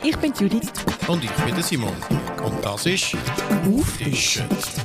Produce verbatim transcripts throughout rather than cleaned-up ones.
Ich bin Judith. Und ich bin der Simon. Und das ist «Auftischen».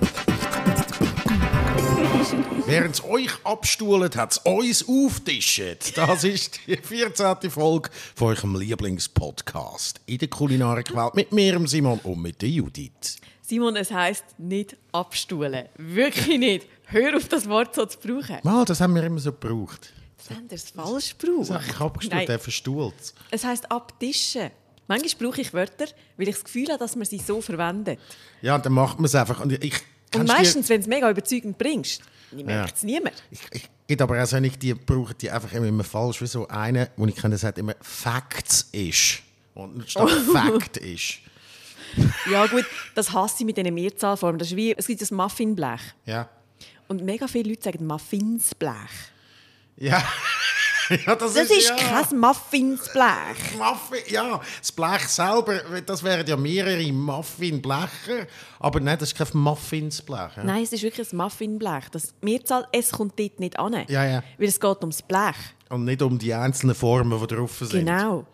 Während es euch abstuhlt, hat es uns auftischen. Das ist die vierzehnte Folge von eurem Lieblingspodcast in der Kulinarikwelt mit mir, Simon, und mit der Judith. Simon, es heisst nicht abstuhlen. Wirklich nicht. Hör auf, das Wort so zu brauchen. Mal, das haben wir immer so gebraucht. Das haben wir es falsch gebraucht. Das habe ich abgestuhlt, der verstuhlt. Es heisst abtischen. Manchmal brauche ich Wörter, weil ich das Gefühl habe, dass man sie so verwendet. Ja, dann macht man es einfach. Und, ich, und meistens, wenn du es mega überzeugend bringst, merkt es ja. niemand. Ich, ich gibt aber auch so nicht, die brauchen die einfach immer, immer falsch. Wie so eine, wo ich kenne, sagt immer «Facts ist». Und nicht statt oh. «Fact ist». Ja gut, das hasse ich mit diesen Mehrzahlformen. Das ist wie, es gibt das Muffinblech. Ja. Und mega viele Leute sagen Muffinsblech. Ja. Ja, das, das ist, ist ja. kein Muffinsblech. Muffin, ja, das Blech selber, das wären ja mehrere Muffinblecher, aber nein, das ist kein Muffinsblech. Ja? Nein, es ist wirklich ein Muffinblech. Das Mehrzahl S kommt dort nicht an, ja, ja. weil es geht ums Blech. Und nicht um die einzelnen Formen, die drauf sind. Genau.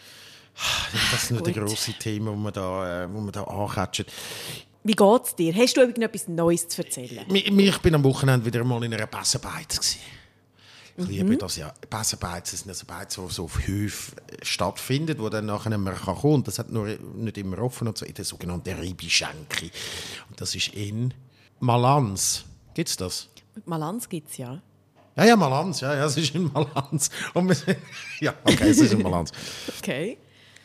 Das sind die grossen Themen, die man da, wo man da ankatschen. Wie geht es dir? Hast du irgendetwas Neues zu erzählen? Ich bin am Wochenende wieder mal in einer Bessenbeiz. Ich liebe mhm. das ja. Bessenbeizen sind also Beizen, die so auf Höfen stattfinden, wo dann nachher man kommen kann. Das hat nur nicht immer offen und so, in der sogenannten Ribischenki. Und das ist in Malanz. Gibt es das? Malanz gibt es, ja. Ja, ja, Malanz. Ja, ja, es ist in Malanz. Und wir sind, ja, okay, es ist in Malanz. Okay.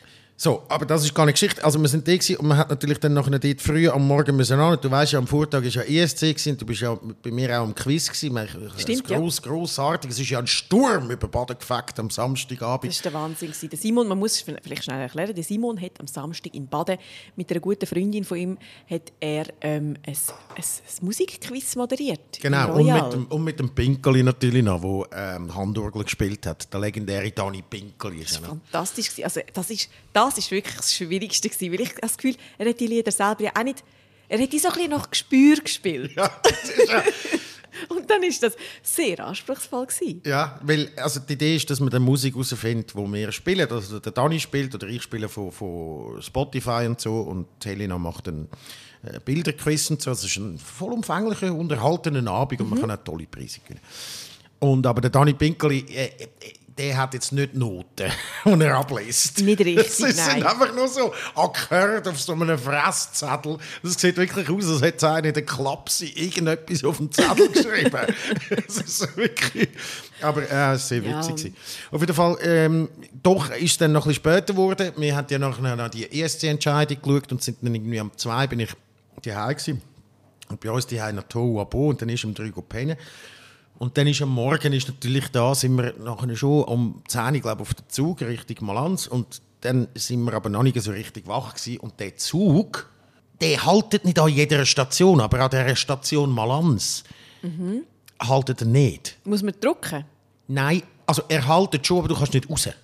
So, aber das ist gar nicht Geschichte. Also wir sind da und man hat natürlich dann nachher dort früh am Morgen müssen an. Du weißt ja, am Vortag war ja E S C gewesen, du bist ja bei mir auch am Quiz gewesen. Stimmt, gross, ja. Grossartig. Es ist ja ein Sturm über Baden gefegt am Samstagabend. Das war der Wahnsinn. Der Simon, man muss es vielleicht schnell erklären, der Simon hat am Samstag in Baden mit einer guten Freundin von ihm hat er ähm, ein, ein, ein Musikquiz moderiert. Genau, und mit, dem, und mit dem Pinkeli natürlich noch, der ähm, Handorgel gespielt hat. Der legendäre Dani Pinkeli. Das war fantastisch. Also, das ist das war wirklich das Schwierigste, weil ich das Gefühl, er hat die Lieder selber ja auch nicht, er hat die so ein bisschen nach Gespür gespielt. Ja, das ist ja. Und dann war das sehr anspruchsvoll. Ja, weil also die Idee ist, dass man die Musik herausfindet, die wir spielen. Also der Dani spielt oder ich spiele von, von Spotify und so und Helena macht einen äh, Bilderquiz und so. Es ist ein vollumfänglicher, unterhaltener Abend und man mhm. kann auch tolle Preise gewinnen. Und aber der Dani Pinkeli, äh, äh, der hat jetzt nicht Noten, die er abliest. Nicht richtig, das ist nein. einfach nur so angehört auf so einem Fresszettel. Das sieht wirklich aus, als hätte einer in der Klapse irgendetwas auf dem Zettel geschrieben. Das ist so wirklich... Aber äh, es war sehr witzig. Ja. Auf jeden Fall, ähm, doch ist es dann noch ein bisschen später geworden. Wir haben ja nachher noch die E S C-Entscheidung geschaut und sind dann irgendwie um zwei bin ich daheim gewesen. Und bei uns daheim nach Tohu Abo und dann ist um drei Uhr pennen. Und dann ist am Morgen ist natürlich da, sind wir nachher schon um zehn Uhr, glaube ich, auf den Zug Richtung Malanz. Und dann sind wir aber noch nicht so richtig wach gewesen. Und der Zug, der haltet nicht an jeder Station, aber an dieser Station Malanz mhm. haltet er nicht. Muss man drücken? Nein, also er haltet schon, aber du kannst nicht raus. Ja.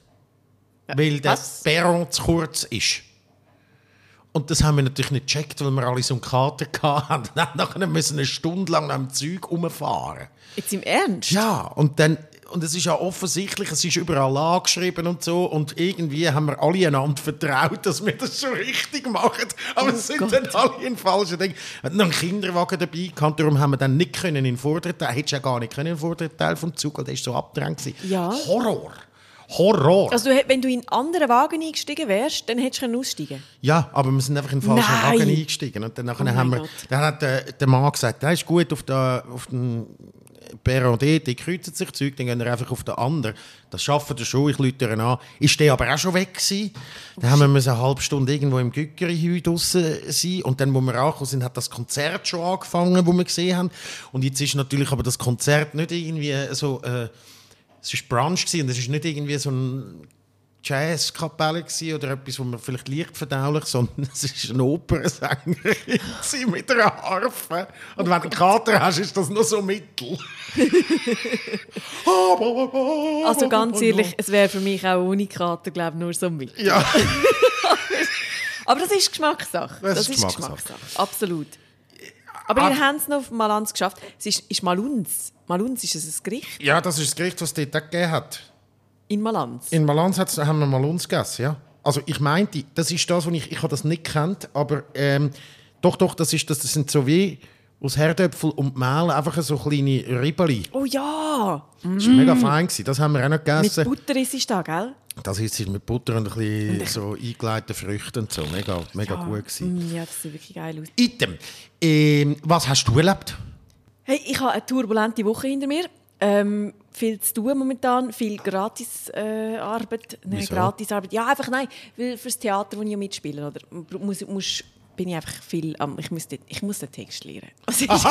Weil der Was? Perron zu kurz ist. Und das haben wir natürlich nicht gecheckt, weil wir alle so einen Kater hatten. Dann müssen wir eine Stunde lang am Zeug rumfahren. Jetzt im Ernst? Ja, und dann, und es ist ja offensichtlich, es ist überall angeschrieben und so, und irgendwie haben wir alle einander vertraut, dass wir das schon richtig machen, aber oh es sind Gott. Dann alle in falschen Dingen. Wir hatten noch einen Kinderwagen dabei gehabt, darum haben wir dann nicht können in den vorderen Teil, hättest du ja gar nicht können in den vorderen Teil vom Zug, weil der ist so abgedrängt gewesen. Ja. Horror. Horror. Also wenn du in einen anderen Wagen eingestiegen wärst, dann hättest du aussteigen können? Ja, aber wir sind einfach in den falschen Nein. Wagen eingestiegen. Und dann, oh haben wir, dann hat der, der Mann gesagt, das ist gut auf, der, auf den Perron D, die kreuzen sich Zeug, dann gehen wir einfach auf den anderen. Das schaffen wir schon, ich rufe ihn an. Ist der aber auch schon weg gewesen? Dann haben wir eine halbe Stunde irgendwo im Gückeri draussen sein. Und dann, wo wir angekommen sind, hat das Konzert schon angefangen, das wir gesehen haben. Und jetzt ist natürlich aber das Konzert nicht irgendwie so... Äh, es war Brunch und es war nicht irgendwie so ein Jazzkapelle oder etwas, wo man vielleicht leicht verdaulich, sondern es war eine Opernsängerin mit einer Harfe. Und wenn du einen Kater hast, ist das nur so mittel. Also ganz ehrlich, es wäre für mich auch ohne Kater, glaube ich, nur so mittel. Ja. Aber das ist Geschmackssache. Das, das ist ist Geschmackssache. Geschmackssache. Absolut. Aber ihr habt es noch auf Malanz geschafft. Es ist, ist Malunz. Malunz, ist es ein Gericht? Ja, das ist das Gericht, das es dort gegeben hat. In Malanz? In Malanz haben wir Malunz gegessen, ja. Also ich meinte, das ist das, was ich, ich habe das nicht gekannt, aber ähm, doch, doch, das, ist, das, das sind so wie aus Herdöpfel und Mehl einfach so kleine Rippeli. Oh ja! Das war mega fein, das haben wir auch noch gegessen. Mit Butter ist es da, gell? Das ist mit Butter und ein bisschen so eingelegten Früchten und so. Mega, mega ja. gut gewesen. Ja, das sieht wirklich geil aus. Item. Ähm, was hast du erlebt? Hey, ich habe eine turbulente Woche hinter mir. Ähm, viel zu tun momentan, viel Gratisarbeit. Äh, nein, Gratisarbeit. Ja, einfach nein, weil fürs Theater, wo ich mitspiele, oder muss, muss, bin ich einfach viel am. Ich muss, ich muss den Text lernen. Also, es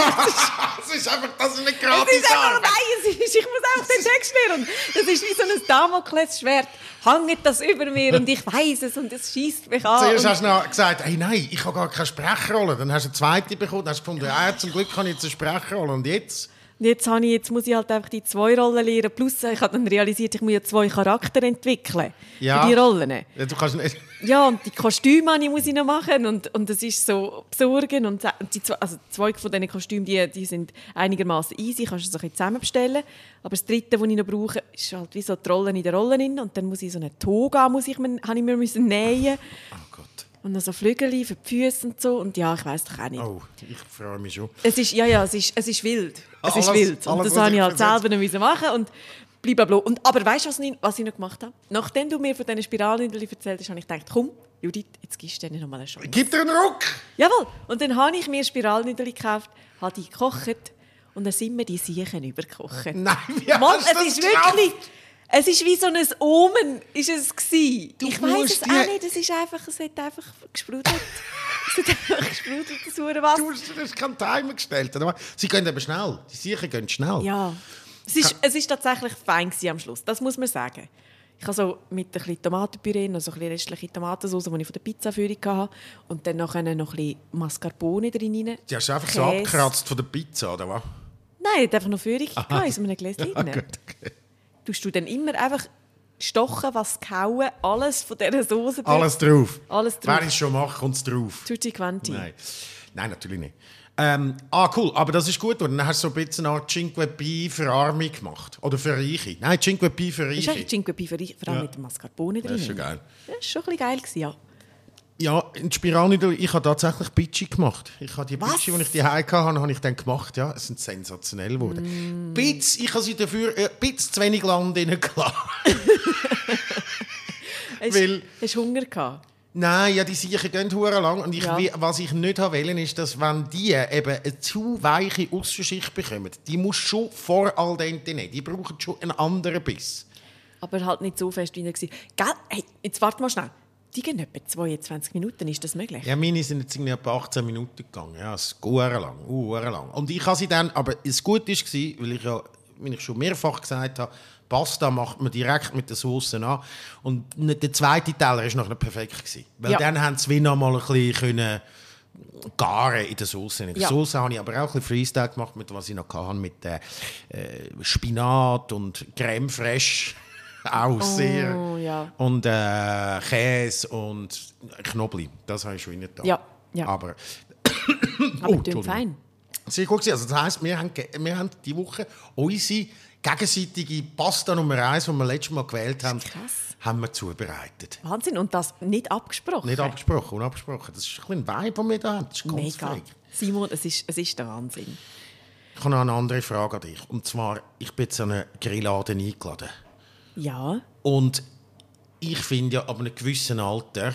ist einfach, das ist nicht Gratisarbeit. Es ist einfach, nein, es ist, ich muss einfach den Text lernen. Das ist wie so ein Damoklesschwert. Hängt das über mir und ich weiss es und es schießt mich an. Zuerst hast du noch gesagt, hey, nein, ich habe gar keine Sprechrolle. Dann hast du eine zweite bekommen, dann hast du gefunden, ja, zum Glück kann ich jetzt eine Sprechrolle. Und jetzt? Jetzt, habe ich, jetzt muss ich halt einfach die zwei Rollen lernen. Plus, ich habe dann realisiert, ich muss ja zwei Charaktere entwickeln ja. für die Rollen. Ja, du kannst nicht. Ja, und die Kostüme muss ich noch machen. Und, und das ist so besorgen. Und die zwei, also zwei von diesen Kostümen die, die sind einigermaßen easy, kannst du so ein bisschen zusammenbestellen. Aber das dritte, das ich noch brauche, ist halt wie so die Rollen in der Rolle. Und dann muss ich so eine Toga, muss ich mir, habe ich mir müssen nähen. Oh Gott. Und dann so Flügel für die Füße und so. Und ja, ich weiss doch auch nicht. Oh, ich freue mich schon. Es ist, ja, ja, es ist, es ist wild. Es Alles, ist wild. Und alles, das habe ich halt versetzt. selber noch machen und blablabla. Und aber weißt du, was, ich- was ich noch gemacht habe? Nachdem du mir von diesen Spiralnudeln erzählt hast, habe ich gedacht, komm, Judith, jetzt gibst du denen noch mal eine Chance. Gib dir einen Ruck! Jawohl. Und dann habe ich mir Spiralnudeln gekauft, habe die gekocht und dann sind mir die Siechen übergekocht. Nein, wie Mann, hast du das es ist geschafft? wirklich... Es ist wie so ein Omen, ist es gewesen. Du Ich weiss musst es die- auch nicht, es ist einfach, es hat einfach gesprudelt. Es hat einfach gesprudelt, das Hurenwasser. Du hast, du hast keinen Timer gestellt. Oder? Sie gehen aber schnell. Die Sicher gehen schnell. Ja, es ist, es ist tatsächlich fein gewesen am Schluss, das muss man sagen. Ich habe so mit ein bisschen Tomatenpüree und so ein bisschen restliche Tomatensauce, die ich von der Pizzaführung hatte, und dann noch ein bisschen Mascarpone drin. rein. Die hast du einfach so Käse. abgekratzt von der Pizza, oder was? Nein, hat einfach noch Führung gehabt, in so einem Gläschen. Ja, gut, okay. Tust du dann immer einfach stochen, was kauen, alles von dieser Soße. Alles drauf. Alles drauf. Wer es schon macht, kommt es drauf. Tutti quanti. Nein. Nein, natürlich nicht. Ähm, ah, cool. Aber das ist gut. Und dann hast du so ein bisschen eine Art Cinque Pi für Arme gemacht. Oder für Reiche. Nein, Cinque Pi für Das ist Reiche. eigentlich Cinque Pi, vor allem Ja. mit dem Mascarpone drin. Das ist schon geil. Das war schon ein bisschen geil, gewesen, ja. Ja, in Spiralnudeln, ich habe tatsächlich Pitschi gemacht. Ich habe die Was? Pitschi, die ich die hatte, habe ich dann gemacht. Ja, es sind sensationell geworden. Mm. Bitz, ich habe sie dafür äh, Bitz zu wenig Land reingelassen. Hast, Weil- hast du Hunger gehabt? Nein, ja, die Sicher gehen hure lang. Und ich, Ja. wie- was ich nicht wollte, ist, dass wenn die eben eine zu weiche Aussenschicht bekommen, die muss schon vor al dente nehmen. Die brauchen schon einen anderen Biss. Aber halt nicht so fest, wie er war. Gell? Hey, jetzt warte mal schnell. Die gehen etwa zweiundzwanzig Minuten, ist das möglich? Ja, meine sind jetzt irgendwie etwa achtzehn Minuten gegangen. Ja, es ist hure lang, hure lang. Und ich habe sie dann, aber es gut war, weil ich ja, wie ich schon mehrfach gesagt habe, Pasta macht man direkt mit der Sauce an. Und der zweite Teller war noch nicht perfekt gewesen. Weil Ja. dann haben sie wie noch mal ein bisschen können garen in der Sauce. In der Ja. Sauce habe ich aber auch ein bisschen Freestyle gemacht, mit was ich noch hatte, mit äh, äh, Spinat und Creme fraiche. Auch sehr. Oh, ja. Und äh, Käse und Knoblauch. Das habe ich schon nicht da. Ja, ja. Aber, Aber Oh, oh, Entschuldigung. fein. sehr gut gewesen. Also das heisst, wir haben, ge- wir haben diese Woche unsere gegenseitige Pasta Nummer eins, die wir letztes Mal gewählt haben, krass. haben wir zubereitet. Wahnsinn. Und das nicht abgesprochen? Nicht abgesprochen, unabgesprochen. Das ist ein bisschen ein Vibe, den wir da haben. Das ist ganz Mega. fein. Simon, es ist, es ist der Wahnsinn. Ich habe noch eine andere Frage an dich. Und zwar, ich bin zu einem Grillladen eingeladen. Ja. Und ich finde ja, ab einem gewissen Alter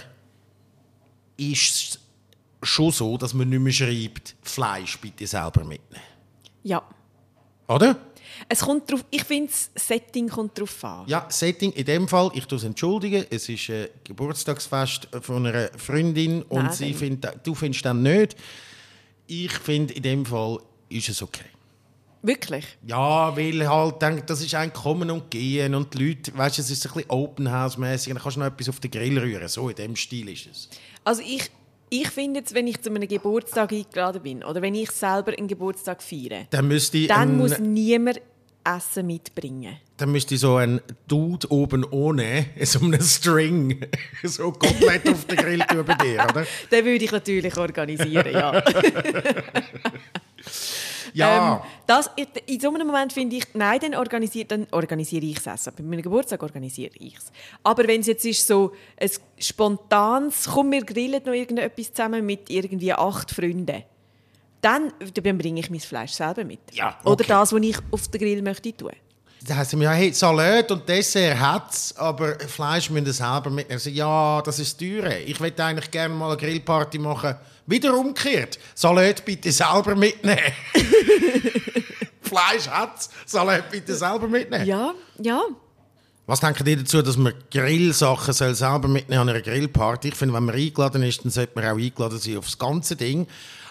ist es schon so, dass man nicht mehr schreibt, Fleisch bitte selber mitnehmen. Ja. Oder? Es kommt drauf, ich finde, das Setting kommt drauf an. Ja, Setting in dem Fall, ich tue es entschuldigen, es ist ein Geburtstagsfest von einer Freundin und Nein, sie dann- findet, du findest dann nicht. Ich finde, in dem Fall ist es okay. Wirklich? Ja, weil halt, denk, das ist ein Kommen und Gehen und die Leute, weißt du, es ist ein bisschen Open House-mäßig, dann kannst du noch etwas auf den Grill rühren, so in dem Stil ist es. Also ich, ich finde jetzt, wenn ich zu einem Geburtstag eingeladen bin oder wenn ich selber einen Geburtstag feiere, Dann müsste ich dann ein, muss niemand Essen mitbringen. dann müsste ich so einen Dude oben ohne, so einen String, so komplett auf den Grill tun bei dir, oder? Den würde ich natürlich organisieren, ja. Ja. Ähm, das, in so einem Moment finde ich, nein, dann organisiere, dann organisiere ich es Essen. Bei meinem Geburtstag organisiere ich es. Aber wenn es jetzt ist so ein spontanes, komm, wir grillen noch irgendetwas zusammen mit irgendwie acht Freunden, dann, dann bringe ich mein Fleisch selber mit. Ja, okay. Oder das, was ich auf den Grill möchte tun. Da heisst es mir, ja, hey, Salat und Dessert hat es, aber Fleisch müssen wir selber mitnehmen. Also, ja, das ist teuer. Ich möchte eigentlich gerne mal eine Grillparty machen. Wieder umgekehrt. Salat bitte selber mitnehmen. Fleisch hat es, Salat bitte selber mitnehmen. Ja, ja. Was denken ihr dazu, dass man Grillsachen soll selber mitnehmen an einer Grillparty? Ich finde, wenn man eingeladen ist, dann sollte man auch eingeladen sein auf das ganze Ding.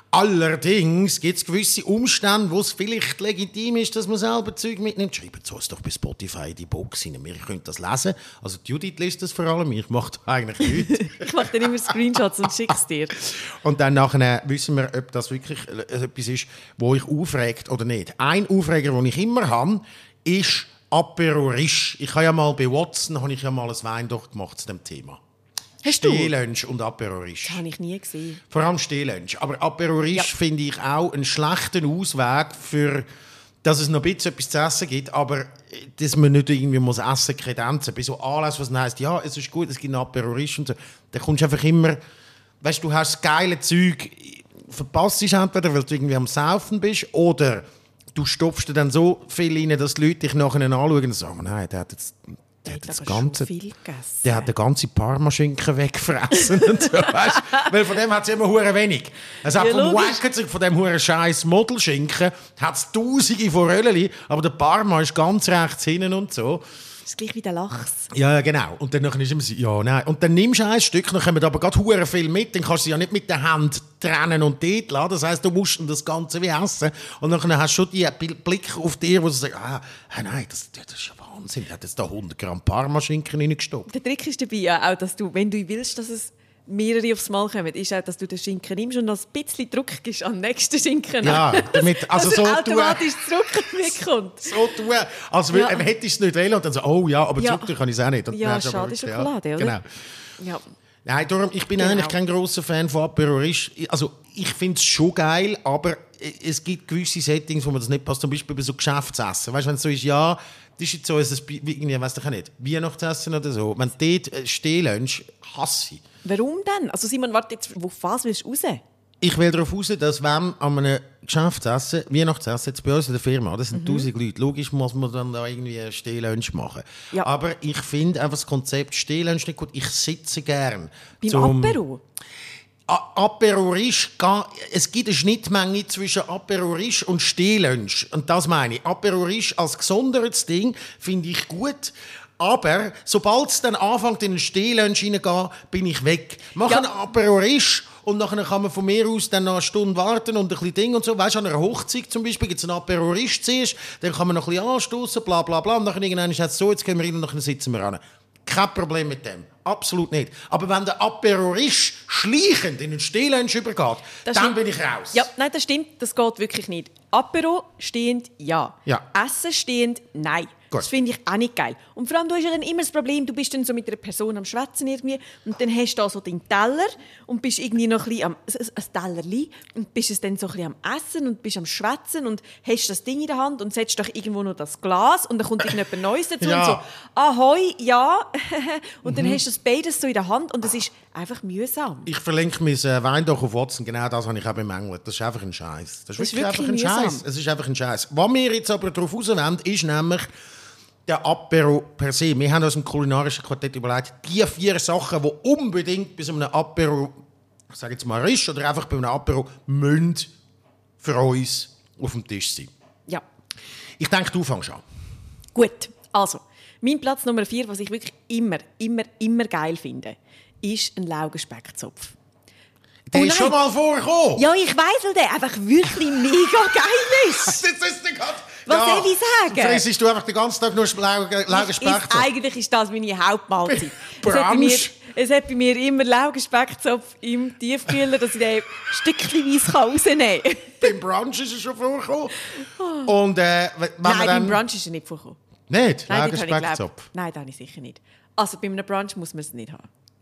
Allerdings gibt es gewisse Umstände, wo es vielleicht legitim ist, dass man selber Zeug mitnimmt. Schreibt es uns doch bei Spotify in die Box rein. Wir können das lesen. Also Judith liest das vor allem, ich mache das eigentlich nicht. Ich mache dann immer Screenshots und schicke es dir. Und dann nachher wissen wir, ob das wirklich etwas ist, wo ich aufregt oder nicht. Ein Aufreger, den ich immer habe, ist Apéro Riche. Ich habe ja mal bei Watson habe ich ja mal ein Wein durchgemacht zu dem Thema. Hast du? Stehlunch und Apéro Riche. Das habe ich nie gesehen. Vor allem Stehlunch. Aber Apéro Riche Ja. finde ich auch einen schlechten Ausweg, für, dass es noch ein bisschen etwas zu essen gibt, aber dass man nicht irgendwie muss essen kredenzen. Bei so Anlässen, was dann heisst, ja, es ist gut, es gibt einen Apéro Riche und so, dann kommst du einfach immer, weißt du, du hast das geile Zeug, verpasst es entweder, weil du irgendwie am Saufen bist, oder du stopfst dir dann so viel rein, dass die Leute dich nachher anschauen und sagen, nein, der hat jetzt... Der hat, das aber ganze, schon viel gegessen. der hat den ganzen Parmaschinken weggefressen. Und so, weißt? Weil von dem hat es immer hure wenig. Es hat Ja, vom logisch. Wacken, von dem hure scheiß Modelschinken, hat es tausende von Röllchen, aber der Parma ist ganz rechts hinten und so. Das ist gleich wie der Lachs. Ja, ja, genau. Und dann nachher ist immer so, ja, nein. Und dann nimmst du ein Stück, dann kommen aber gerade hure viel mit, dann kannst du sie ja nicht mit der Hand trennen und dort lassen. Das heisst, du musst dann das Ganze wie essen. Und dann hast du schon die Blick auf dir, wo du sagst, ah, nein, das, das ist ja Wahnsinn. Der hat jetzt da hundert Gramm Parmaschinken reingestopft. Der Trick ist dabei ja auch, dass du, wenn du willst, dass es mehrere aufs Mal kommen, ist auch, dass du den Schinken nimmst und noch ein bisschen Druck gibst an den nächsten Schinken. Ja, damit, also dass so er tun, automatisch Druck mitkommt. so tun, als Ja. ja. hättest du es nicht wählen und dann so, oh ja, aber Ja. Zucker kann ich es auch nicht. Und Ja, dann hast du schade aber- Schokolade, ja, oder? Genau. Ja. Nein, darum, ich bin Genau. eigentlich kein grosser Fan von Apéro Riche. Also, ich finde es schon geil, aber es gibt gewisse Settings, wo man das nicht passt. Zum Beispiel bei so Geschäftsessen. Weißt du, wenn es so ist, ja, das ist jetzt so, ein, irgendwie, weiss ich auch nicht, Weihnachtsessen oder so. Wenn du dort stehlst, hasse ich. Warum denn? Also Simon, warte jetzt, auf was willst du raus? Ich will darauf raus, dass wenn an einem Geschäftsessen, Weihnachtsessen, jetzt bei uns in der Firma, das sind Mhm. tausend Leute, logisch muss man dann da irgendwie einen Stehlunch machen. Ja. Aber ich finde einfach das Konzept Stehlunch nicht gut. Ich sitze gern. Beim zum- Apero? A- Apéro Riche, ga- es gibt eine Schnittmenge zwischen Apéro Riche und Stehlunch. Und das meine ich. Apéro Riche als gesondertes Ding finde ich gut. Aber sobald es dann anfängt, in einen Stehlunch hineingehen, bin ich weg. Mach Ja. einen Apéro Riche und dann kann man von mir aus dann noch eine Stunde warten und ein bisschen Ding und so. Weißt du, an einer Hochzeit zum Beispiel gibt es einen Apéro Riche zuerst, dann kann man noch ein bisschen anstoßen, bla bla bla. Und dann irgendwann ist es so, jetzt gehen wir rein und dann sitzen wir an. Kein Problem mit dem. Absolut nicht. Aber wenn der Apéro Riche schleichend in den Stehlunch übergeht, Das dann stimmt. bin ich raus. Ja, nein, das stimmt, das geht wirklich nicht. Apero stehend, ja. Ja. Essen stehend, nein. Gut. Das finde ich auch nicht geil. Und vor allem, du hast ja dann immer das Problem, du bist dann so mit einer Person am Schwätzen irgendwie und dann hast du da so deinen Teller und bist irgendwie noch ein bisschen am, ein ein Tellerli und bist es dann so ein bisschen am Essen und bist am Schwätzen und hast das Ding in der Hand und setzt doch irgendwo noch das Glas und dann kommt irgendjemand Neues dazu Ja. und so, ahoi, ja. Und dann hast du das beides so in der Hand und es ist einfach mühsam. Ich verlinke mein äh, Wein doch auf Watson. Genau das habe ich auch bemängelt. Das ist einfach ein Scheiß. Das ist Das ist wirklich einfach ein wirklich mühsam. Scheiß. Es ist einfach ein Scheiß. Was wir jetzt aber darauf rauswenden, ist nämlich der Apéro per se. Wir haben uns im kulinarischen Quartett überlegt, die vier Sachen, die unbedingt bei so einem Apéro, ich sage jetzt mal Riche oder einfach bei einem Apéro, müssen für uns auf dem Tisch sein. Ja. Ich denke, du fängst an. Gut, also, mein Platz Nummer vier, was ich wirklich immer, immer, immer geil finde, ist ein Laugenspektzopf. Der Oh ist nein. schon mal vorgekommen. Ja, ich weiss, weil der einfach wirklich mega geil ist. Das ist der grad- Was soll ich sagen? Fressest du einfach den ganzen Tag nur Laugenspektzopf? Ist, eigentlich ist das meine Hauptmahlzeit. Brunch. Es hat, bei mir, es hat bei mir immer Laugenspektzopf im Tiefkühler, dass ich den stückchenweise rausnehmen kann. Beim Brunch ist er schon vorgekommen. Und äh, wenn Nein, man beim dann... Brunch ist er nicht vorgekommen. Nicht? Nein, dort habe ich Laugenspektzopf. geglaubt. Nein, das habe ich sicher nicht. Also bei einem Brunch muss man es nicht haben.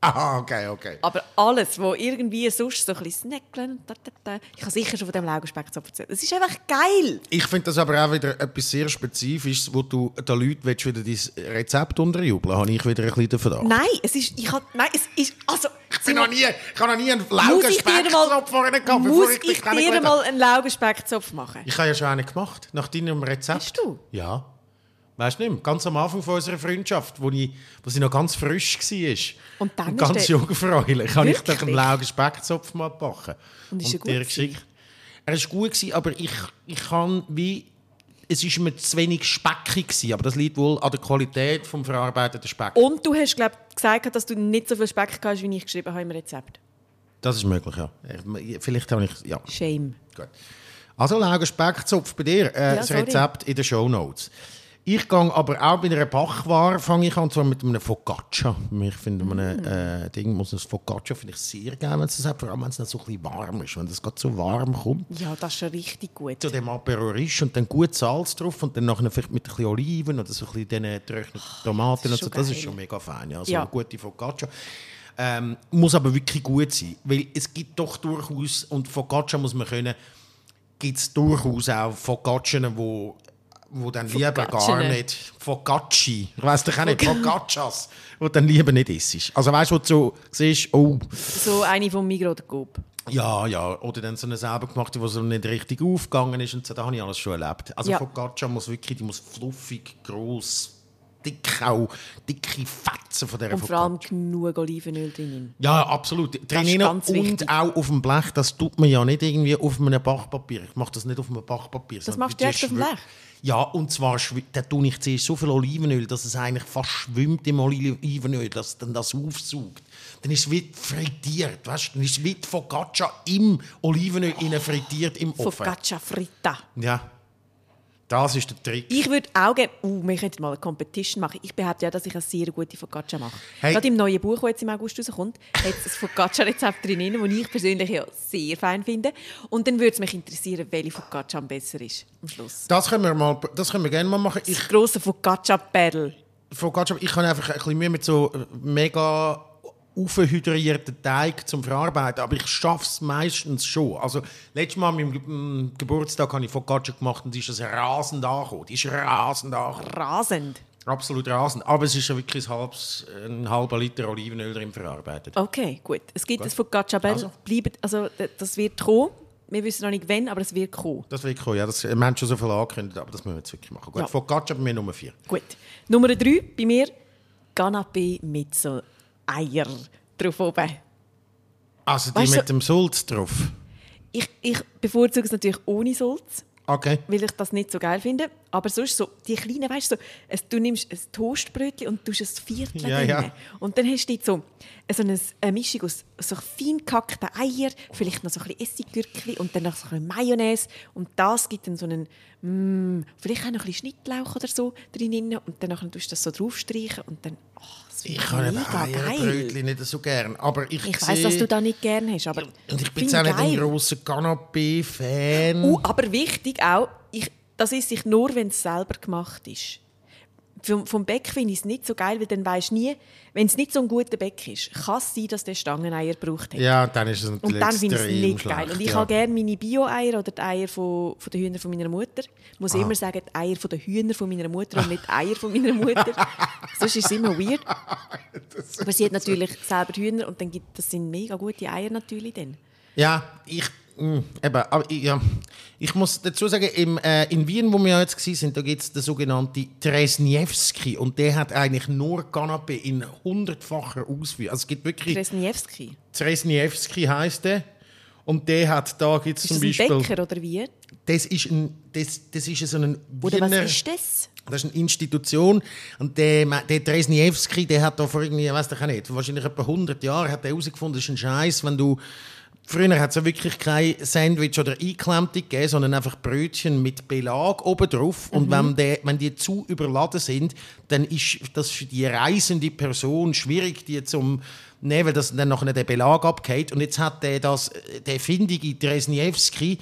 Ah, okay, okay. Aber alles, wo irgendwie sonst so ein bisschen snackeln und da, da, da. Ich habe sicher schon von dem Laugenspekzopf erzählt. Es ist einfach geil. Ich finde das aber auch wieder etwas sehr Spezifisches, wo du den Leuten wieder dein Rezept unterjubeln. Habe ich wieder ein bisschen den Verdacht. Nein, es ist... Ich hab, nein, es ist... Also, ich, bin noch nie, ich habe noch nie einen Laugenspekzopf vorhin gehabt. Muss ich, ich dir mal einen Laugenspekzopf machen? Ich habe ja schon einen gemacht, nach deinem Rezept. Hast du? Ja. Weißt du nicht mehr? Ganz am Anfang von unserer Freundschaft, wo, ich, wo sie noch ganz frisch war. Und dann und ganz jungfräulich. Habe ich doch einen Laugenspekzopf mal gebacken. Und ist er gut dir geschickt. Er war gut, aber ich, ich kann wie... Es war mir zu wenig speckig, aber das liegt wohl an der Qualität des verarbeiteten Specks. Und du hast, glaube ich, gesagt, dass du nicht so viel Speck hast, wie ich geschrieben habe im Rezept. Das ist möglich, ja. Vielleicht habe ich... Ja. Shame. Gut. Also Laugenspekzopf bei dir. Äh, ja, das sorry. Rezept in den Shownotes. Ich gehe aber auch bei einer Backware, fange ich an, zwar mit einem Focaccia. Ich finde, mm. einem äh, Ding muss ein Focaccia finde ich sehr gerne, wenn es das hat, vor allem wenn es nicht so ein bisschen warm ist, wenn es gerade so warm kommt. Ja, das ist schon richtig gut. Zu dem Apero Riche und dann gut Salz drauf und dann nachher vielleicht mit ein bisschen Oliven oder so ein bisschen getrockneten Tomaten und so. Das ist schon mega fein, ja. So ja. eine gute Focaccia. Ähm, muss aber wirklich gut sein, weil es gibt doch durchaus, und Focaccia muss man können, gibt es durchaus auch Focaccias, wo wo dann lieber gar nicht Focacci, ich weiss doch auch nicht, Focaccias, wo dann lieber nicht isst. Also weißt du, wo du so siehst, oh. So eine vom Migros oder Coop. Ja, ja, oder dann so eine selber gemachte, die so nicht richtig aufgegangen ist und so, da habe ich alles schon erlebt. Also ja. Focaccia muss wirklich, die muss fluffig, gross, dick auch, dicke Fetzen von dieser und vor allem genug Olivenöl drin. Ja, absolut. Drin und wichtig. Auch auf dem Blech, das tut man ja nicht irgendwie auf einem Backpapier. Ich mache das nicht auf einem Backpapier. Das machst du direkt auf dem Blech? Ja, und zwar da tue ich zuerst so viel Olivenöl, dass es eigentlich fast schwimmt im Olivenöl, dass dann das aufsaugt. Dann ist es wie frittiert, weißt? Dann ist es wie die Focaccia im Olivenöl oh, frittiert im Ofen. Focaccia fritta. Ja. Das ist der Trick. Ich würde auch gerne... Uh, wir könnten mal eine Competition machen. Ich behaupte ja, dass ich eine sehr gute Focaccia mache. Hey. Gerade im neuen Buch, das jetzt im August rauskommt, hat es ein Focaccia-Rezept drin, das ich persönlich ja sehr fein finde. Und dann würde es mich interessieren, welche Focaccia am besser ist am Schluss. Das können wir, mal, das können wir gerne mal machen. Ich, das grosse Focaccia-Battle. Focaccia, ich habe einfach ein bisschen Mühe mit so mega aufhydrierten Teig zum Verarbeiten, aber ich schaffe es meistens schon. Also, letztes Mal an meinem Ge- Geburtstag habe ich Focaccia gemacht und die ist es rasend angekommen. Die ist rasend angekommen. Rasend? Absolut rasend. Aber es ist ja wirklich ein, halbes, ein halber Liter Olivenöl drin verarbeitet. Okay, gut. Es gibt gut. ein Focaccia-Battle. Also. Bleibt, also, das wird kommen. Wir wissen noch nicht wann, aber es wird kommen. Das wird kommen, ja. Das, wir haben schon so viel angekündigt, aber das müssen wir jetzt wirklich machen. Gut, ja. Focaccia bei mir Nummer vier. Gut. Nummer drei bei mir Canapé mit so Eier drauf oben. Also die weißt mit du, dem Sulz drauf? Ich, ich bevorzuge es natürlich ohne Sulz. Okay. Weil ich das nicht so geil finde. Aber sonst so, die kleinen, weißt du, so, es, du nimmst ein Toastbrötchen und tust ein Viertel ja, drin. Ja. Und dann hast du so, so eine, eine Mischung aus so fein gehackten Eier, vielleicht noch so ein bisschen Essiggürkchen und dann noch so ein bisschen Mayonnaise. Und das gibt dann so einen, mm, vielleicht auch noch ein bisschen Schnittlauch oder so drin. Und dann tust du das so draufstreichen und dann, oh, das ich habe Eierbrötchen nicht so gern. Aber ich ich weiss, dass du das nicht gern hast. Aber und ich bin jetzt auch nicht ein grosser Canapé-Fan. Uh, aber wichtig auch, ich, das ist sich nur, wenn es selber gemacht ist. Vom, vom Bäck finde ich es nicht so geil, weil dann weisst du nie, wenn es nicht so ein guter Bäck ist, kann es sein, dass der Stangeneier gebraucht hat. Ja, dann ist es natürlich und dann finde ich es nicht schlecht, geil. Und ich ja. habe gerne meine Bio-Eier oder die Eier von, von den Hühnern von meiner Mutter. Ich muss ah. immer sagen, die Eier von den Hühnern von meiner Mutter und nicht die Eier von meiner Mutter. Sonst ist es immer weird. Aber sie hat natürlich selber Hühner und dann gibt, das sind mega gute Eier natürlich dann. Ja, ich... Mm, eben, aber ich, ja, ich muss dazu sagen, im, äh, in Wien, wo wir ja jetzt waren, da gibt es den sogenannten Trzniewski und der hat eigentlich nur Canapé in hundertfacher Ausführung. Also es gibt wirklich... Trzniewski? Trzniewski heisst der. Und der hat, da gibt es zum Beispiel... Ist das ein Bäcker oder wie? Das ist, ein, das, das ist so ein Oder Wiener, was ist das? Das ist eine Institution und der, der Trzniewski, der hat da vor irgendwie, ich weiss doch auch nicht, wahrscheinlich etwa hundert Jahren hat er herausgefunden, das ist ein Scheiß, wenn du... Früher hat es ja wirklich kein Sandwich oder Eingeklemmte gegeben, sondern einfach Brötchen mit Belag oben drauf. Mhm. Und wenn, der, wenn die zu überladen sind, dann ist das für die reisende Person schwierig, die zum nehmen, weil das dann nachher der Belag abgeht. Und jetzt hat der das, der findige Trzniewski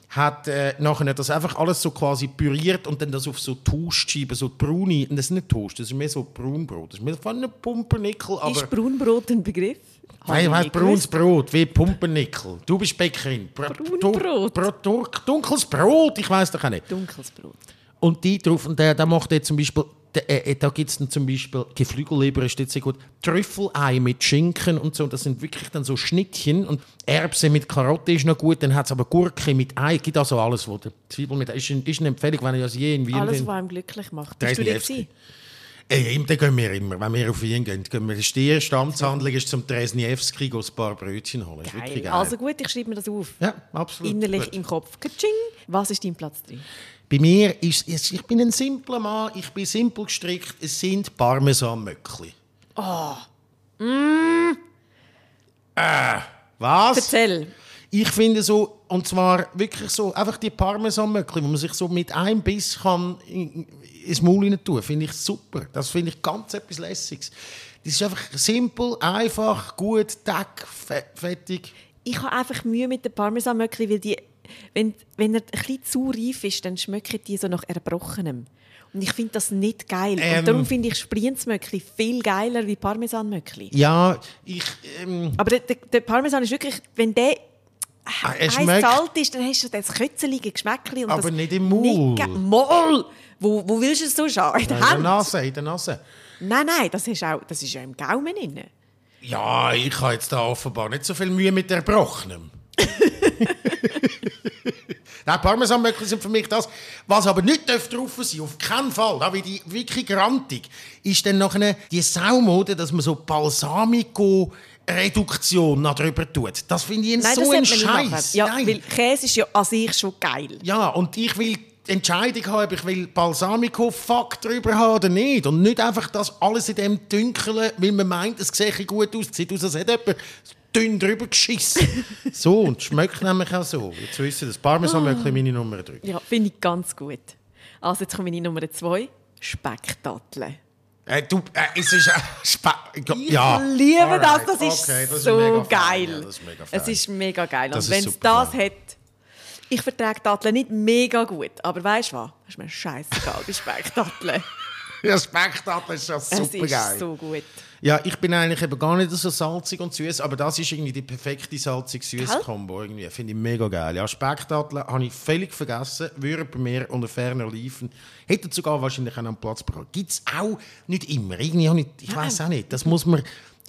hat äh, nachher das einfach alles so quasi püriert und dann das auf so Toastscheiben, so braune, das ist nicht Toast, das ist mehr so Braunbrot. Das ist mehr von einem Pumpernickel, aber... Ist Braunbrot ein Begriff? Nein, weißt, braunes Brot, wie Pumpernickel. Du bist Bäckerin. Braunbrot? Br Br dunkles Brot, ich weiss doch auch nicht. Dunkles Brot. Und die drauf, und der, der macht jetzt zum Beispiel, der, äh, da gibt es dann zum Beispiel, Geflügelleber ist jetzt sehr gut, Trüffelei mit Schinken und so, das sind wirklich dann so Schnittchen und Erbse mit Karotte ist noch gut, dann hat es aber Gurke mit Ei, gibt also alles, wo der Zwiebel mit Ei, ist, ist eine Empfehlung, wenn ich das je in Wien Alles, bin. was einem glücklich macht. Bist du da gewesen? Ey, da gehen wir immer, wenn wir auf Wien gehen, gehen wir, die erste Stammhandlung ist zum Tresniewski ein paar Brötchen holen. Geil. geil. Also gut, ich schreibe mir das auf. Ja, absolut. Innerlich gut. im Kopf. Katsching. Was ist dein Platz drei? Bei mir ist es, ich bin ein simpler Mann, ich bin simpel gestrickt, es sind Parmesan-Möckli. Oh. Mm. Äh, was? Erzähl. Ich finde so, und zwar wirklich so, einfach die Parmesan-Möckli, wo man sich so mit einem Biss kann in, ins Maul rein tun, finde ich super. Das finde ich ganz etwas Lässiges. Das ist einfach simpel, einfach, gut, tack, fertig. Ich habe einfach Mühe mit den Parmesan-Möckli, weil die, wenn, wenn er ein bisschen zu reif ist, dann schmecken die so nach Erbrochenem. Und ich finde das nicht geil. Ähm, und darum finde ich Sprienzmöckli viel geiler wie Parmesanmöckli. Ja, ich... Ähm, Aber der, der, der Parmesan ist wirklich, wenn der ah, heiß schmeckt, alt ist, dann hast du das kötzelige Geschmäckli. Und aber das nicht im Maul. Nicht Maul! Wo, wo willst du es so schauen? In der in der Hand? Nase, in der Nase. Nein, nein, das ist, auch, das ist ja im Gaumen drin. Ja, ich habe jetzt da offenbar nicht so viel Mühe mit Erbrochenem. Nein, Parmesanmöckli sind für mich das. Was aber nicht drauf sein, auf keinen Fall, da bin ich wirklich grantig, ist dann noch eine, die Saumode, dass man so Balsamico-Reduktion noch drüber tut. Das finde ich Nein, so das ein sollte man nicht machen. Scheiß. Ja, Nein. weil Käse ist ja an sich schon geil. Ja, und ich will die Entscheidung haben, ob ich will Balsamico-Fuck drüber haben oder nicht. Und nicht einfach das alles in dem Dünkeln, weil man meint, es sehe gut aus. Es sieht aus, als hätte jemand dünn drüber geschissen. So, und es schmeckt nämlich auch so. Jetzt wissen Sie, das Parmesan-Möckli meine Nummer drei. Ja, finde ich ganz gut. Also jetzt kommt meine Nummer zwei. Speckdatteln. Äh, du, äh, es ist äh, Spe Ich ja. liebe Alright. das, das ist Okay, das ist so mega fein. geil. Ja, das ist mega fein. Es ist mega geil. Das Und ist wenn es super das fein. hat, ich vertrage Datteln nicht mega gut, aber weißt du was? Das ist mir scheißegal, bei Speckdatteln. Ja, Speckdatteln ist ja super Es ist geil. so gut. Ja, ich bin eigentlich eben gar nicht so salzig und süß, aber das ist irgendwie die perfekte salzig-süß-Kombo. Irgendwie. Finde ich mega geil. Ja, Speckdatteln habe ich völlig vergessen, würde bei mir unter ferner liefen. Hätte sogar wahrscheinlich auch noch einen Platz bekommen. Gibt es auch nicht immer. Irgendwie habe ich, ich weiß auch nicht. Das muss man...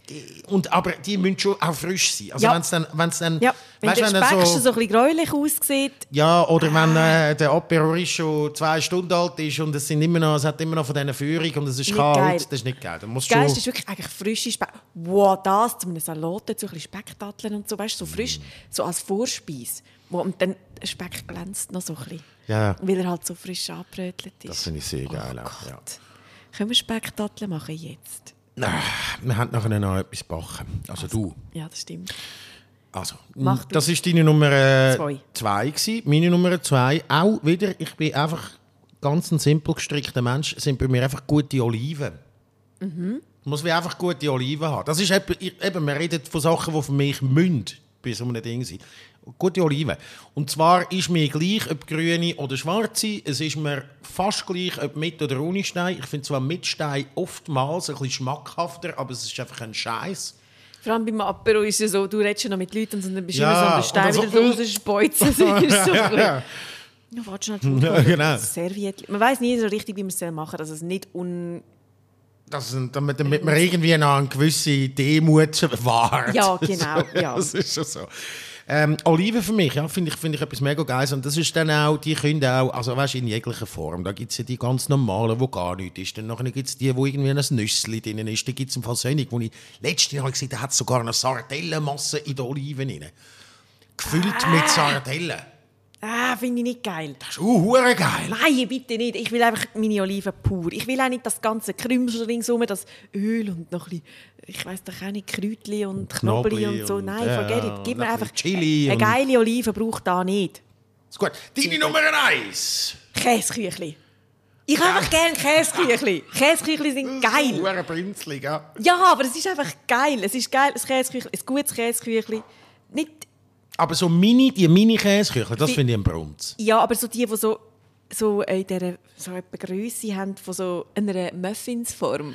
Und, aber die müssen schon auch frisch sein. Also Ja. wenn's dann, wenn's dann, Ja, wenn weißt, der wenn er Speck so, schon so ein bisschen gräulich aussieht. ja, oder wenn äh, der Aperol schon zwei Stunden alt ist und es, sind immer noch, es hat immer noch von diesen Führung und es ist Nicht kalt, geil. das ist nicht geil. Dann musst Das Geilste schon, ist wirklich eigentlich frische Speck. Wow, das zu einem Salat, dazu ein bisschen Speckdatteln und so, weißt du, so frisch, so als Vorspeise. Wo, und dann der Speck glänzt noch so ein bisschen. ja, Weil er halt so frisch angebrötelt ist. das finde ich sehr geil. Oh auch, ja. Gott. Können wir Speckdatteln machen jetzt? Ah, wir haben nachher noch etwas gebacken. Also, du. Ja, das stimmt. Also, Mach du. das war deine Nummer äh, Zwei. zwei. Gewesen. Meine Nummer zwei, auch wieder, ich bin einfach ganz ein simpel gestrickter Mensch, sind bei mir einfach gute Oliven. Mhm. Muss man einfach gute Oliven haben. Das ist eben, eben, wir reden von Sachen, die für mich müssen bei so einem Ding sind. Gute Oliven. Und zwar ist mir gleich, ob grüne oder schwarze. Es ist mir fast gleich, ob mit oder ohne Stein. Ich finde zwar mit Stein oftmals ein bisschen schmackhafter, aber es ist einfach ein Scheiß. Vor allem beim Apero ist es so, du redest schon noch mit Leuten und dann bist du Ja, immer so an und der Stein dann wieder so- so rausspeuzen. Das ist so ein bisschen... Ja. Ja, warte schnell. Ja, genau. Serviette. Man weiss nie so richtig, wie man es machen soll, dass es nicht un... Das, damit, damit man irgendwie noch eine gewisse Demut wahrt. Ja, genau, ja. Das ist schon so. Ähm, Oliven für mich, ja, finde ich, find ich etwas mega Geiles. Und das ist dann auch, die können auch, also weißt, in jeglicher Form. Da gibt es ja die ganz normalen, wo gar nichts ist. Dann gibt es die, wo irgendwie ein Nüssli drin ist. Da gibt es im Fall Sönig, wo ich letztes Jahr gesehen habe, da hat sogar eine Sardellenmasse in den Oliven drin. Gefüllt mit Sardellen. Ah, finde ich nicht geil. Das ist uh, hure geil. Nein, bitte nicht. Ich will einfach meine Oliven pur. Ich will auch nicht das ganze Krümsel ringsum, das Öl und noch ein bisschen, ich weiss doch auch nicht, Kräutchen und Knoblauch und so. und- Nein, ja, forget it. Gib und mir ein einfach... bisschen Chili Eine und- geile Olive braucht da nicht. Ist gut. Deine Nummer eins. Käseküchli. Ich habe einfach gerne Käseküchli. Käseküchli sind geil. Hure Prinzli, ja. Ja, aber es ist einfach geil. Es ist geil, ein Käseküchli, ein gutes Käseküchli. Nicht... Aber so Mini, die Mini-Käseküchel, das Die- finde ich ein Brunz. Ja, aber so die, die so, so in dieser so etwa Grösse haben von so einer Muffinsform.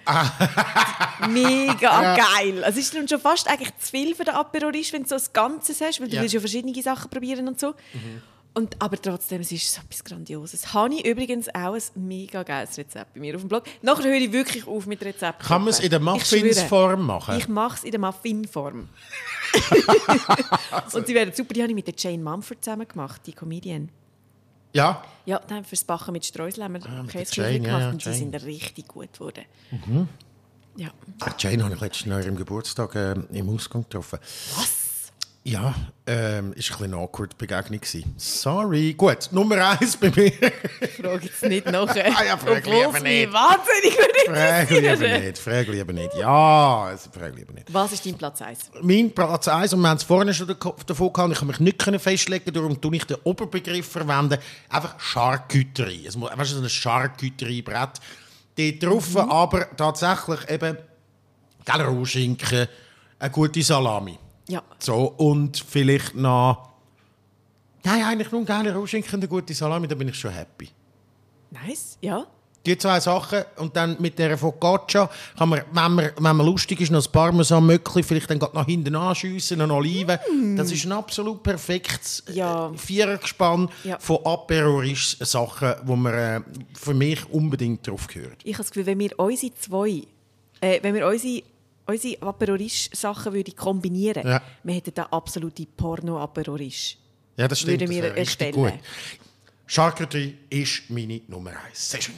Mega Ja. geil. Also es ist dann schon fast eigentlich zu viel für den Aperol Riche, wenn du so ein Ganzes hast, weil du Ja. willst ja verschiedene Sachen probieren und so. Mhm. Und, aber trotzdem, es ist so etwas Grandioses. Habe ich übrigens auch ein mega geiles Rezept bei mir auf dem Blog. Nachher höre ich wirklich auf mit Rezepten. Kann man es in der Ich schwöre. Muffinsform machen? Ich mache es in der Muffinform. Und sie werden super. Die habe ich mit der Jane Mumford zusammen gemacht, die Comedian. Ja. Ja, dann haben wir fürs Backen mit Streusel haben wir Ah, mit der Käseküchel Jane, gemacht ja, und die Jane. sind richtig gut geworden. Mhm. Ja. Jane habe ich letztens nach ihrem Geburtstag äh, im Ausgang getroffen. Was? Ja, ähm, ist ein bisschen eine awkward Begegnung gewesen. Sorry. Gut, Nummer eins bei mir. Ich frage jetzt nicht nachher. Ah ja, frag Obwohl lieber es mich nicht. wahnsinnig würde Frag lieber interessieren. nicht, frag lieber nicht. Ja, also frag lieber nicht. Was ist dein Platz eins? Mein Platz eins, und wir haben es vorhin schon davon gehabt, ich kann mich nicht festlegen, darum tue ich den Oberbegriff verwenden, einfach Charcuterie. Es muss weißt du, so ein Charcuterie-Brett. Dort drauf Mhm. aber tatsächlich eben gell, Rohschinken, eine gute Salami. Ja. So, und vielleicht noch... Nein, eigentlich nur gerne Rohschinken und eine gute Salami, da bin ich schon happy. Nice, ja. Die zwei Sachen und dann mit dieser Focaccia kann man, wenn man, wenn man lustig ist, noch ein Parmesan-Möckli vielleicht dann nach hinten anschiessen, eine Olive. Mm. Das ist ein absolut perfektes Ja. äh, Vierergespann Ja. von Aperol Riche Sachen, wo man äh, für mich unbedingt drauf gehört. Ich habe das Gefühl, wenn wir unsere zwei, äh, wenn wir unsere, unsere Aperol Riche Sachen würden kombinieren, Ja. wir hätten da absolute Porno-Aperol Riche. Ja, das stimmt. Würden wir das wäre richtig erstellen. gut. Charcuterie ist meine Nummer eins. Sehr schön.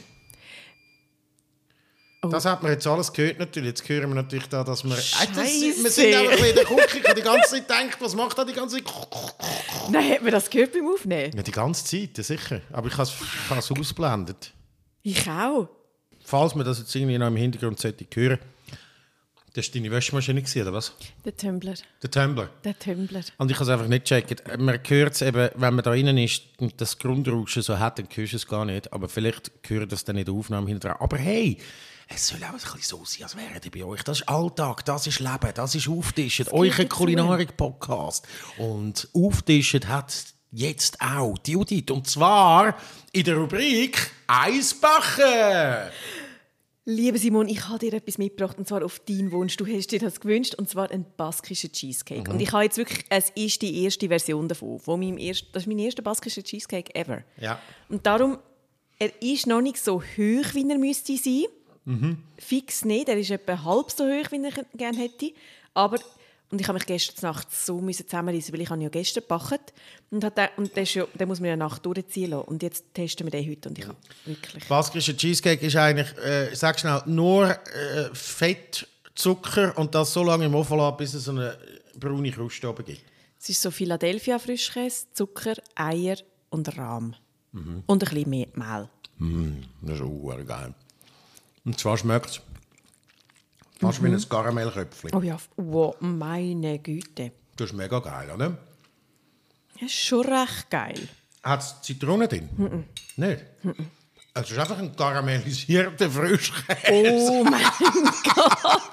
Oh. Das hat man jetzt alles gehört natürlich. Jetzt hören wir natürlich da, dass wir... Äh, das, Scheisse. wir sind einfach in der Küche. Ich habe die ganze Zeit gedacht, was macht er die ganze Zeit? Nein, hat man das gehört beim Aufnehmen? Ja, die ganze Zeit, ja, sicher. Aber ich habe es ich habe es ausblendet. Ich auch. Falls man das jetzt irgendwie noch im Hintergrund sollte hören, das war deine Wäschmaschine, oder was? Der Tumbler. Der Tumbler. Der Tumbler. Und ich habe es einfach nicht gecheckt. Man hört es eben, wenn man da drinnen ist und das Grundrauschen so hat, dann hörst du es gar nicht. Aber vielleicht hört das dann in der Aufnahme hinterher. Aber hey, es soll auch ein bisschen so sein, als wäre die bei euch. Das ist Alltag, das ist Leben, das ist Auftischen. Euer dazu. Kulinarik-Podcast. Und Auftischen hat jetzt auch die Judith. Und zwar in der Rubrik «Eisbachen». Liebe Simon, ich habe dir etwas mitgebracht, und zwar auf deinen Wunsch. Du hast dir das gewünscht, und zwar einen baskischen Cheesecake. Mhm. Und ich habe jetzt wirklich, es ist die erste Version davon. Von meinem ersten, das ist mein erster baskischer Cheesecake ever. Ja. Und darum, er ist noch nicht so hoch, wie er müsste sein. Mhm. Fix nicht, er ist etwa halb so hoch, wie er gerne hätte. Aber, und ich habe mich gestern Nacht so müssen zusammenreissen, weil ich habe ja gestern gebacken. Und, hat den, und den, ist ja, den muss man ja Nacht durchziehen lassen. Und jetzt testen wir den heute. Und ich habe wirklich... Baskischer Cheesecake ist eigentlich, äh, ich sag schnell, nur äh, Fett, Zucker und das so lange im Ofen lassen, bis es so eine braune Kruste oben gibt. Es ist so Philadelphia Frischkäse, Zucker, Eier und Rahm. Mhm. Und ein bisschen mehr Mehl. Mm, das ist auch geil. Und zwar schmeckt es fast mhm. wie ein Karamellköpfchen. Oh ja, wow, meine Güte. Das ist mega geil, oder? Das ist schon recht geil. Hat es Zitrone drin? Mhm. Nicht? Mhm. Es ist einfach ein karamellisierter Frischkäse. Oh mein Gott.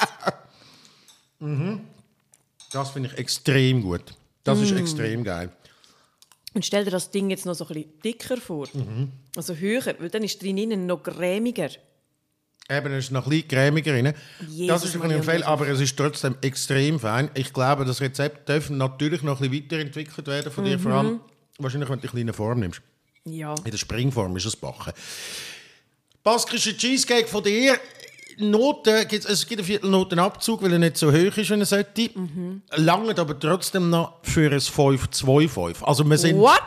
mhm. Das finde ich extrem gut. Das mm. ist extrem geil. Und stell dir das Ding jetzt noch so ein bisschen dicker vor. Mhm. Also höher, weil dann ist drinnen noch cremiger. Eben, es ist noch ein bisschen cremiger drin. Jesus, das ist ein bisschen Fehler, aber es ist trotzdem extrem fein. Ich glaube, das Rezept darf natürlich noch ein bisschen weiterentwickelt werden von dir, mhm. vor allem wahrscheinlich, wenn du die kleine Form nimmst. Ja. In der Springform ist es backen. Baskischer Cheesecake von dir. Noten, es gibt einen Viertelnotenabzug, weil er nicht so hoch ist, wie er sollte. Mhm. Langt aber trotzdem noch für ein fünf zwei fünf. Also wir sind, What?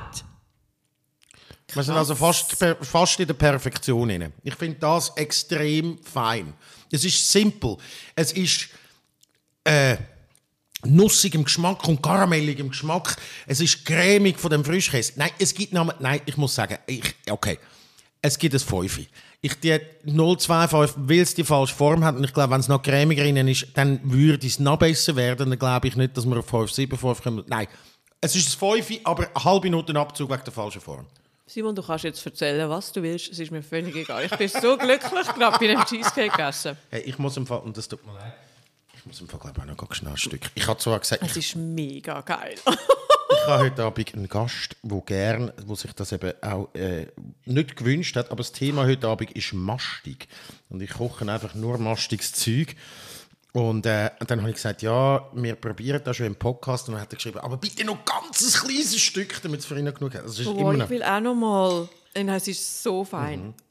wir sind also fast, fast in der Perfektion rein. Ich finde das extrem fein. Es ist simpel. Es ist äh, nussig im Geschmack und karamellig im Geschmack. Es ist cremig von dem Frischkäse. Nein, es gibt noch, nein, ich muss sagen, ich, okay, es gibt ein fünf. Ich die null Komma fünfundzwanzig, weil es die falsche Form hat. Und ich glaube, wenn es noch cremiger drin ist, dann würde es noch besser werden. Dann glaube ich nicht, dass wir auf fünf Komma fünfundsiebzig kommen. Nein, es ist ein fünf, aber eine halbe Note Abzug wegen der falschen Form. Simon, du kannst jetzt erzählen, was du willst. Es ist mir völlig egal. Ich bin so glücklich gerade bei dem Cheesecake gegessen. Hey, ich muss im Fall, und das tut mir leid, ich muss im Fall, glaube ich, auch noch schnell ein Stück. Ich habe zwar gesagt... Es ist mega geil. habe heute Abend einen Gast, der gern, wo sich das eben auch äh, nicht gewünscht hat, aber das Thema heute Abend ist mastig. Und ich koche einfach nur mastiges Zeug. Und, äh, und dann habe ich gesagt, ja, wir probieren das schon im Podcast. Und dann hat er geschrieben, aber bitte noch ganz ein kleines Stück, damit es für ihn noch genug hat. Das ist oh, immer noch... Ich will auch noch mal. Es ist so fein. Mhm.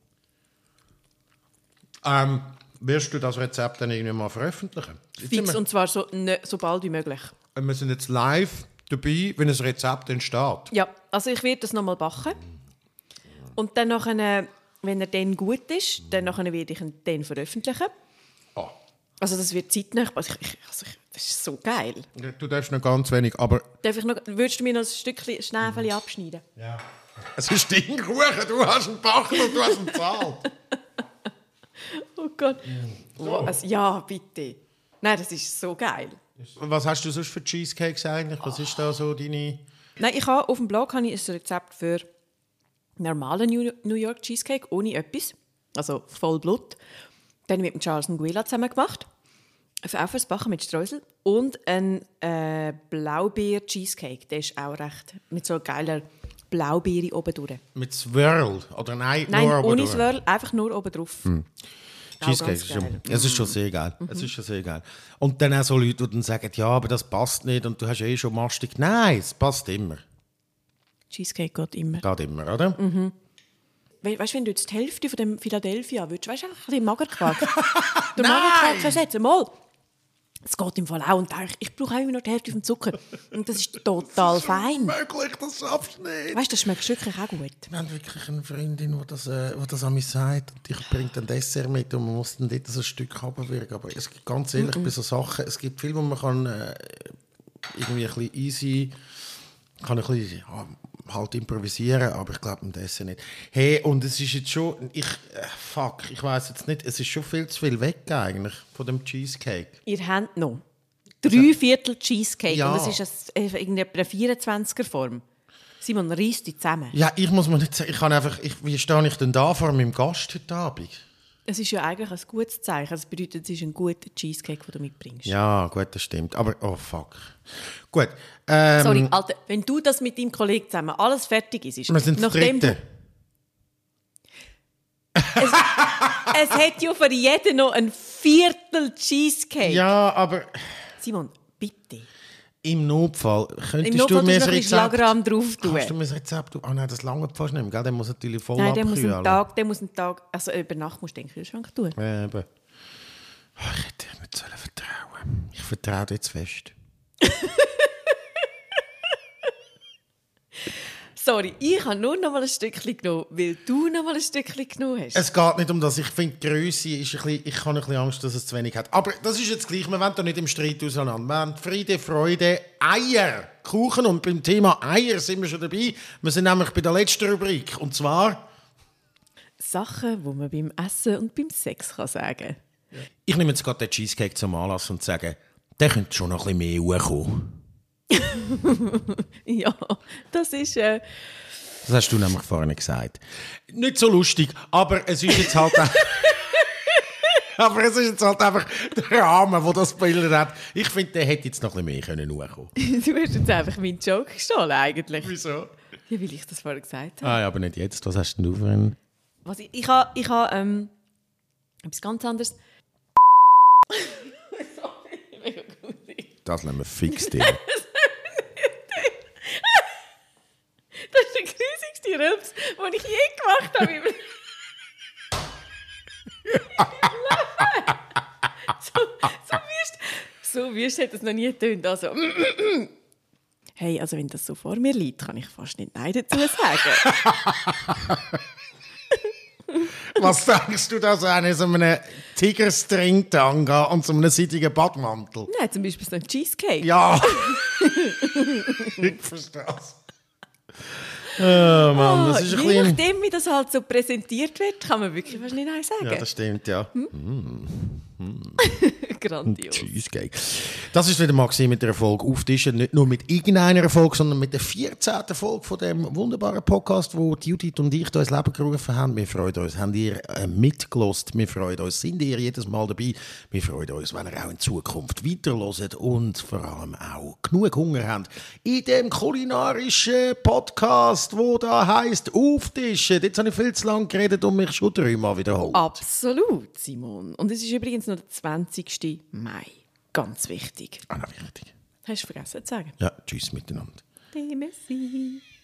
Ähm, wirst du das Rezept dann irgendwann mal veröffentlichen? Jetzt Fix, wir, und zwar so, ne, so bald wie möglich. wir sind jetzt live dabei, wenn ein Rezept entsteht. Ja, also ich werde das noch mal backen. Und dann nachher, wenn er dann gut ist, dann nachher werde ich ihn dann veröffentlichen. Oh. Also das wird zeitnah. Also ich, ich, also ich, das ist so geil. Du darfst noch ganz wenig, aber... Darf ich noch, würdest du mir noch ein Stückchen Schnäfeli abschneiden? Ja. Es ist dein Kuchen, du hast ihn gebacken und du hast ihn bezahlt. Oh Gott. Oh, also, ja, bitte. Nein, das ist so geil. Was hast du sonst für Cheesecakes eigentlich? Was ist da so deine... Nein, ich habe auf dem Blog habe ich ein Rezept für normalen New York Cheesecake ohne etwas. Also voll Blut. Dann mit dem Charles Nguela zusammen gemacht. Auch fürs Backen mit Streusel. Und ein äh, Blaubeer-Cheesecake. Der ist auch recht mit so geiler Blaubeere oben durch. Mit Swirl? Oder nein, nein nur ohne durch. Swirl, einfach nur oben drauf. Hm. Cheesecake ist schon, es ist schon sehr geil. Mhm. Es ist schon sehr geil. Und dann auch so Leute, die dann sagen, ja, aber das passt nicht und du hast eh schon mastig. Nein, es passt immer. Cheesecake geht immer. Geht immer, oder? Mhm. We weißt du, wenn du jetzt die Hälfte von dem Philadelphia willst, weißt du, einfach ein bisschen Magerquark. Der Magerquark ersetzen, mal. Es geht im Fall auch. Und ich, ich brauche auch immer noch die Hälfte vom Zucker. Und das ist total das ist fein. Möglich, das schaffst du nicht. Weißt du, das schmeckt wirklich auch gut. Wir haben wirklich eine Freundin, die das, äh, die das an mich sagt. Und ich bringe ein Dessert mit und man muss dann dort so ein Stück runterwirken. Aber es gibt ganz ehrlich, mm -mm. bei so Sachen, es gibt viel, wo man kann, äh, irgendwie ein bisschen easy kann ein bisschen, ja, halt improvisieren, aber ich glaube, das Essen nicht. Hey, und es ist jetzt schon, ich, äh, fuck, ich weiß jetzt nicht, es ist schon viel zu viel weg eigentlich von dem Cheesecake. Ihr habt noch drei Viertel Cheesecake ja. Und das ist ein, in einer vierundzwanziger Form. Simon, reiss die zusammen. Ja, ich muss mir nicht sagen, ich kann einfach, ich, wie stehe ich denn da vor meinem Gast heute Abend? Es ist ja eigentlich ein gutes Zeichen. Das bedeutet, es ist ein guter Cheesecake, den du mitbringst. Ja, gut, das stimmt. Aber, oh fuck. Gut. Ähm, Sorry, Alter, wenn du das mit deinem Kollegen zusammen alles fertig ist, ist wir sind das Dritte. Es, es hat ja für jeden noch ein Viertel Cheesecake. Ja, aber... Simon, bitte. Im Notfall könntest Im Notfall du mir das Rezept... Schlagrahm drauf tun. Kannst du mir das Rezept... Ah oh nein, das lange fast nicht mehr, gell? Der muss natürlich voll Nein, der muss, abkühlen. einen Tag, der muss einen Tag... Also über Nacht musst du den Kühlschrank tun. Ja, eben. Oh, ich hätte dir nicht sollen vertrauen. Ich vertraue dir jetzt fest. Sorry, ich habe nur noch mal ein Stückchen genommen, weil du noch mal ein Stückchen genommen hast. Es geht nicht um das. Ich finde, die Grösse ist ein bisschen... Ich habe ein bisschen Angst, dass es zu wenig hat. Aber das ist jetzt gleich. Wir wollen da nicht im Streit auseinander. Wir haben Friede, Freude, Eier, Kuchen. Und beim Thema Eier sind wir schon dabei. Wir sind nämlich bei der letzten Rubrik. Und zwar... Sachen, die man beim Essen und beim Sex kann sagen. Ja. Ich nehme jetzt gerade den Cheesecake zum Anlass und sage, der könnte schon noch ein bisschen mehr hochkommen. Ja, das ist... Äh das hast du nämlich vorhin gesagt. Nicht so lustig, aber es ist jetzt halt... aber es ist jetzt halt einfach der Rahmen, der das Bild hat. Ich finde, der hätte jetzt noch ein bisschen mehr hochkommen können. Du hast jetzt einfach meinen Joke gestohlen, eigentlich. Wieso? Ja, weil ich das vorhin gesagt habe. Ah ja, aber nicht jetzt. Was hast denn du für einen... Was ich, ich habe ich ha, ähm, etwas ganz anderes. Sorry, mega gut. Das lassen wir fix drin. Das ist der grusigste Rülps, den ich je gemacht habe. so, so wirst so wirst hat das noch nie getönt. Also, hey, also wenn das so vor mir liegt, kann ich fast nicht Nein dazu sagen. Was denkst du da so an so einem Tigerstring-Tanga und so einem seidigen Badmantel? Nein, zum Beispiel so ein Cheesecake. Ja. Ich verstehe es. Oh Mann, das ist ein Je bisschen... nachdem, wie das halt so präsentiert wird, kann man wirklich fast nicht Nein sagen. Ja, das stimmt, ja. Hm? Mm. Mm. Grandios. Tschüss, geil. Das ist wieder mal mit der Folge Auftischen. Nicht nur mit irgendeiner Folge, sondern mit der vierzehnten Folge von dem wunderbaren Podcast, wo Judith und ich da ins Leben gerufen haben. Wir freuen uns. Habt ihr äh, mitgelost? Wir freuen uns. Sind ihr jedes Mal dabei? Wir freuen uns, wenn ihr auch in Zukunft weiterhört und vor allem auch genug Hunger habt in dem kulinarischen Podcast, wo da heisst Auftischen. Jetzt habe ich viel zu lange geredet und mich schon dreimal wiederholt. Absolut, Simon. Und es ist übrigens noch der zwanzigsten Mai. Ganz wichtig. Ah, na, wichtig. Hast du vergessen zu sagen? Ja, tschüss miteinander. Merci.